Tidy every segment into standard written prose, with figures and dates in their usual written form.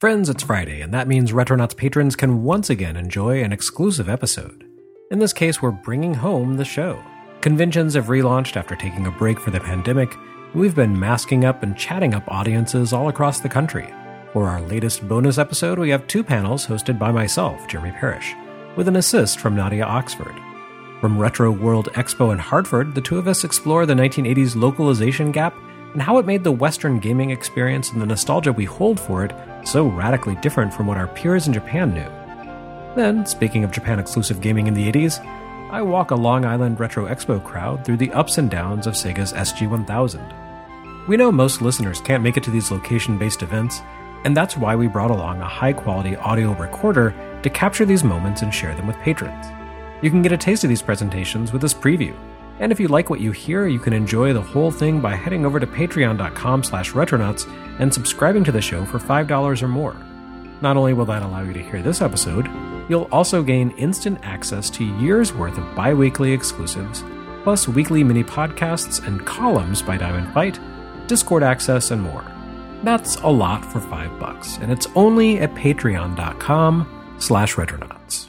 Friends, it's Friday, and that means Retronauts patrons can once again enjoy an exclusive episode. In this case, we're bringing home the show. Conventions have relaunched after taking a break for the pandemic, and we've been masking up and chatting up audiences all across the country. For our latest bonus episode, we have two panels hosted by myself, Jeremy Parrish, with an assist from Nadia Oxford. From Retro World Expo in Hartford, the two of us explore the 1980s localization gap and how it made the Western gaming experience and the nostalgia we hold for it so radically different from what our peers in Japan knew. Then, speaking of Japan-exclusive gaming in the 80s, I walk a Long Island Retro Expo crowd through the ups and downs of Sega's SG-1000. We know most listeners can't make it to these location-based events, and that's why we brought along a high-quality audio recorder to capture these moments and share them with patrons. You can get a taste of these presentations with this preview. And if you like what you hear, you can enjoy the whole thing by heading over to patreon.com/retronauts and subscribing to the show for $5 or more. Not only will that allow you to hear this episode, you'll also gain instant access to years' worth of bi-weekly exclusives, plus weekly mini-podcasts and columns by Diamond Fight, Discord access, and more. That's a lot for $5, and it's only at patreon.com/retronauts.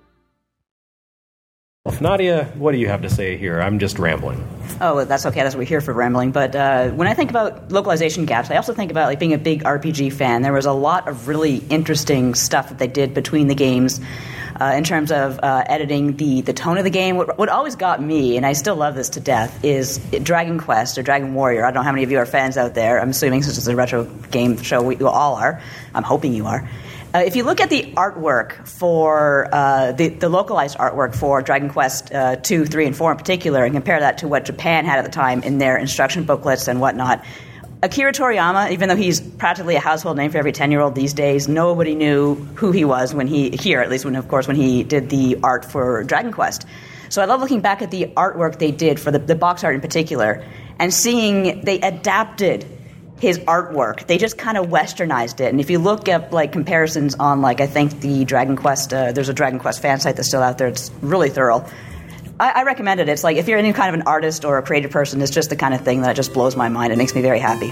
Well, Nadia, what do you have to say here? I'm just rambling. Oh, that's okay. That's what we're here for, rambling. But when I think about localization gaps, I also think about being a big RPG fan. There was a lot of really interesting stuff that they did between the games in terms of editing the tone of the game. What always got me, and I still love this to death, is Dragon Quest or Dragon Warrior. I don't know how many of you are fans out there. I'm assuming since it's a retro game show, we all are. I'm hoping you are. If you look at the artwork for the localized artwork for Dragon Quest 2, 3, and 4 in particular, and compare that to what Japan had at the time in their instruction booklets and whatnot, Akira Toriyama, even though he's practically a household name for every 10-year-old these days, nobody knew who he was when he did the art for Dragon Quest. So I love looking back at the artwork they did for the box art in particular and seeing they adapted his artwork. They just kind of westernized it. And if you look at comparisons on I think the Dragon Quest, there's a Dragon Quest fan site that's still out there. It's really thorough. I recommend it. It's if you're any kind of an artist or a creative person, it's just the kind of thing that just blows my mind. It makes me very happy.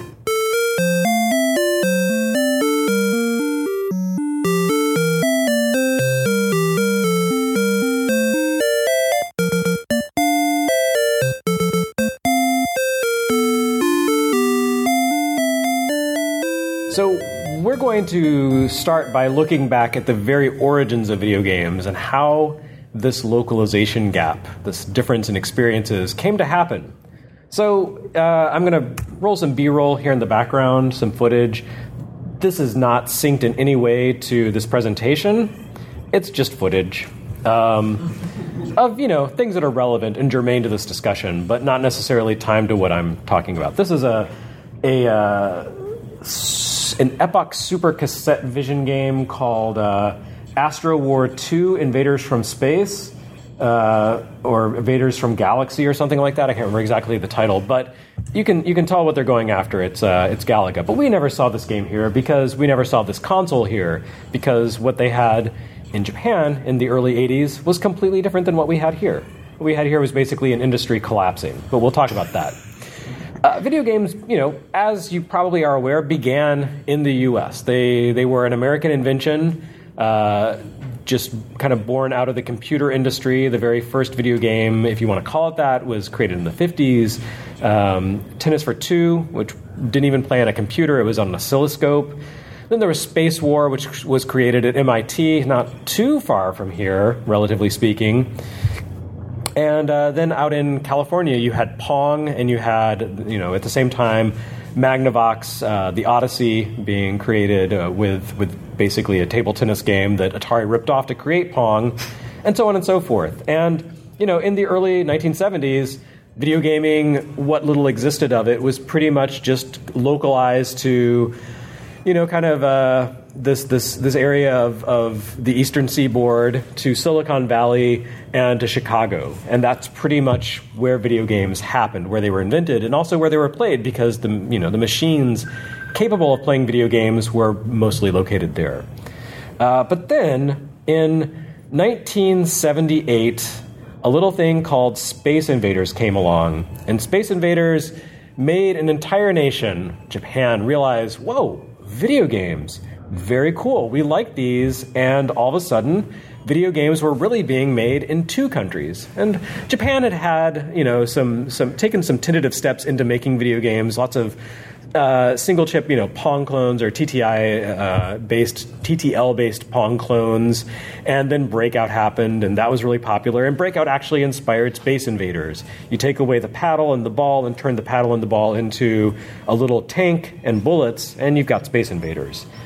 So we're going to start by looking back at the very origins of video games and how this localization gap, this difference in experiences, came to happen. So I'm going to roll some B-roll here in the background, some footage. This is not synced in any way to this presentation. It's just footage of things that are relevant and germane to this discussion, but not necessarily timed to what I'm talking about. This is an Epoch Super Cassette Vision game called Astro War 2 Invaders from Space, or Invaders from Galaxy or something like that. I can't remember exactly the title, but you can tell what they're going after. It's Galaga. But we never saw this game here because we never saw this console here, because what they had in Japan in the early 80s was completely different than what we had here. What we had here was basically an industry collapsing, but we'll talk about that. Video games, as you probably are aware, began in the U.S. They were an American invention, just kind of born out of the computer industry. The very first video game, if you want to call it that, was created in the 50s. Tennis for Two, which didn't even play on a computer. It was on an oscilloscope. Then there was Space War, which was created at MIT, not too far from here, relatively speaking. And then out in California, you had Pong, and you had, at the same time, Magnavox, the Odyssey being created with basically a table tennis game that Atari ripped off to create Pong, and so on and so forth. And, in the early 1970s, video gaming, what little existed of it, was pretty much just localized to, this area of the Eastern Seaboard to Silicon Valley and to Chicago. And that's pretty much where video games happened, where they were invented, and also where they were played, because the machines capable of playing video games were mostly located there. But then, in 1978, a little thing called Space Invaders came along. And Space Invaders made an entire nation, Japan, realize, whoa, video games. very cool, we like these, and all of a sudden, video games were really being made in 2 countries. And Japan had taken some tentative steps into making video games, lots of single chip, Pong clones or TTL-based Pong clones, and then Breakout happened, and that was really popular. And Breakout actually inspired Space Invaders. You take away the paddle and the ball and turn the paddle and the ball into a little tank and bullets, and you've got Space Invaders.